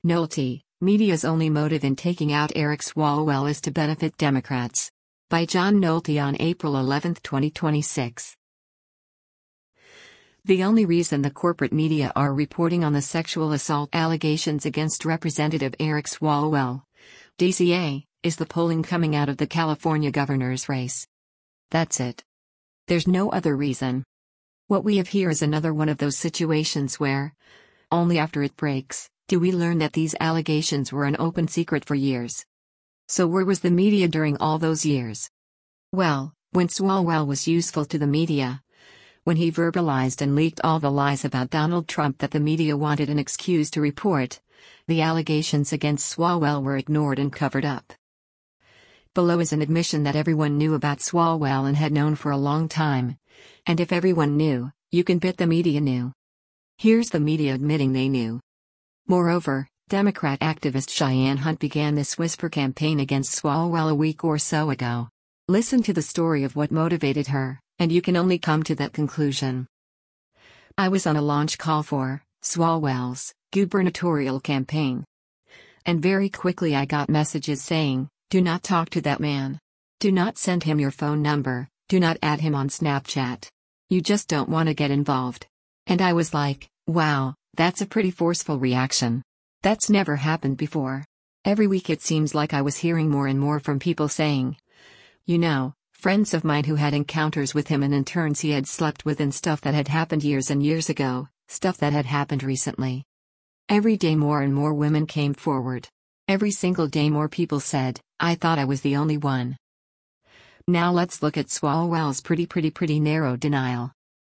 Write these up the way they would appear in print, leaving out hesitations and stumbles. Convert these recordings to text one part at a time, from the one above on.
Nolte, media's only motive in taking out Eric Swalwell is to benefit Democrats. By John Nolte on April 11, 2026. The only reason the corporate media are reporting on the sexual assault allegations against Representative Eric Swalwell, DCA, is the polling coming out of the California governor's race. That's it. There's no other reason. What we have here is another one of those situations where, only after it breaks, do we learn that these allegations were an open secret for years. So where was the media during all those years? Well, when Swalwell was useful to the media, when he verbalized and leaked all the lies about Donald Trump that the media wanted an excuse to report, the allegations against Swalwell were ignored and covered up. Below is an admission that everyone knew about Swalwell and had known for a long time. And if everyone knew, you can bet the media knew. Here's the media admitting they knew. Moreover, Democrat activist Cheyenne Hunt began this whisper campaign against Swalwell a week or so ago. Listen to the story of what motivated her, and you can only come to that conclusion. I was on a launch call for Swalwell's gubernatorial campaign. And very quickly I got messages saying, do not talk to that man. Do not send him your phone number, do not add him on Snapchat. You just don't want to get involved. And I was like, wow, that's a pretty forceful reaction. That's never happened before. Every week it seems like I was hearing more and more from people saying, you know, friends of mine who had encounters with him and interns he had slept with and stuff that had happened years and years ago, stuff that had happened recently. Every day more and more women came forward. Every single day more people said, I thought I was the only one. Now let's look at Swalwell's pretty narrow denial.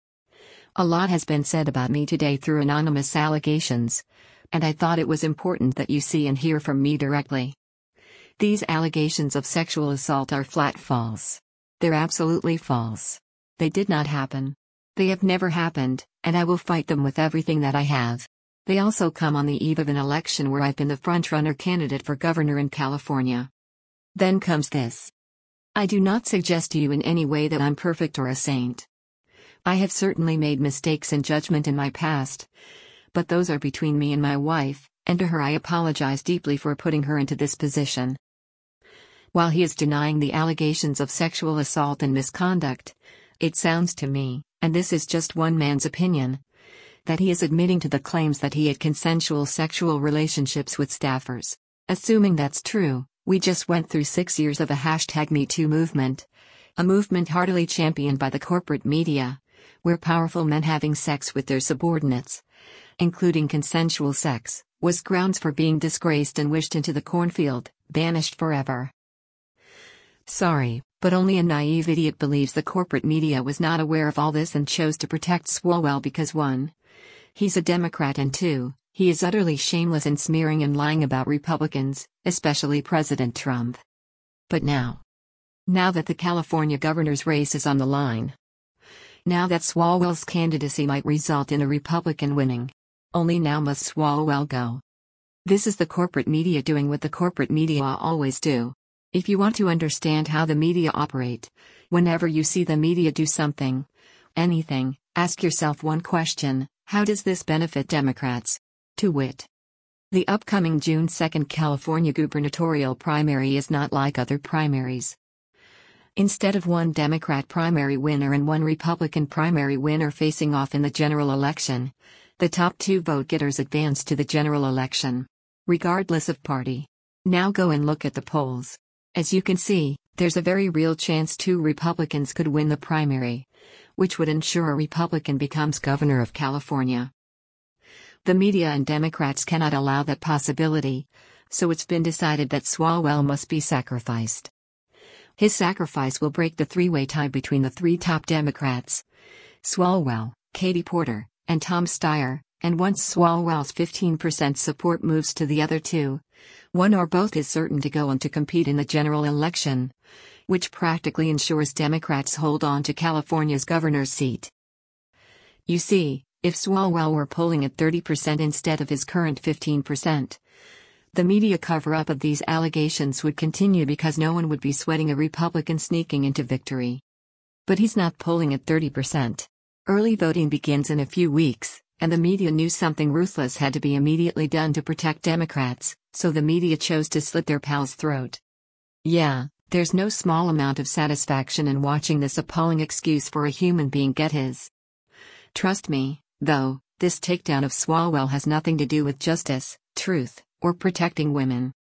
A lot has been said about me today through anonymous allegations, and I thought it was important that you see and hear from me directly. These allegations of sexual assault are flat false. They're absolutely false. They did not happen. They have never happened, and I will fight them with everything that I have. They also come on the eve of an election where I've been the front-runner candidate for governor in California. Then comes this. I do not suggest to you in any way that I'm perfect or a saint. I have certainly made mistakes in judgment in my past, but those are between me and my wife, and to her I apologize deeply for putting her into this position. While he is denying the allegations of sexual assault and misconduct, it sounds to me, and this is just one man's opinion, that he is admitting to the claims that he had consensual sexual relationships with staffers. Assuming that's true, we just went through 6 years of a #MeToo movement, a movement heartily championed by the corporate media, where powerful men having sex with their subordinates, including consensual sex, was grounds for being disgraced and wished into the cornfield, banished forever. Sorry, but only a naive idiot believes the corporate media was not aware of all this and chose to protect Swalwell because 1. He's a Democrat and 2. He is utterly shameless in smearing and lying about Republicans, especially President Trump. But now that the California governor's race is on the line, now that Swalwell's candidacy might result in a Republican winning, only now must Swalwell go. This is the corporate media doing what the corporate media always do. If you want to understand how the media operate, whenever you see the media do something, anything, ask yourself one question: how does this benefit Democrats? To wit, the upcoming June 2 California gubernatorial primary is not like other primaries. Instead of one Democrat primary winner and one Republican primary winner facing off in the general election, the top 2 vote-getters advance to the general election, regardless of party. Now go and look at the polls. As you can see, there's a very real chance 2 Republicans could win the primary, which would ensure a Republican becomes governor of California. The media and Democrats cannot allow that possibility, so it's been decided that Swalwell must be sacrificed. His sacrifice will break the 3-way tie between the 3 top Democrats: Swalwell, Katie Porter, and Tom Steyer, and once Swalwell's 15% support moves to the other 2, one or both is certain to go on to compete in the general election, which practically ensures Democrats hold on to California's governor's seat. You see, if Swalwell were polling at 30% instead of his current 15%, the media cover-up of these allegations would continue because no one would be sweating a Republican sneaking into victory. But he's not polling at 30%. Early voting begins in a few weeks, and the media knew something ruthless had to be immediately done to protect Democrats, so the media chose to slit their pal's throat. Yeah, there's no small amount of satisfaction in watching this appalling excuse for a human being get his. Trust me, though, this takedown of Swalwell has nothing to do with justice, truth, or protecting women.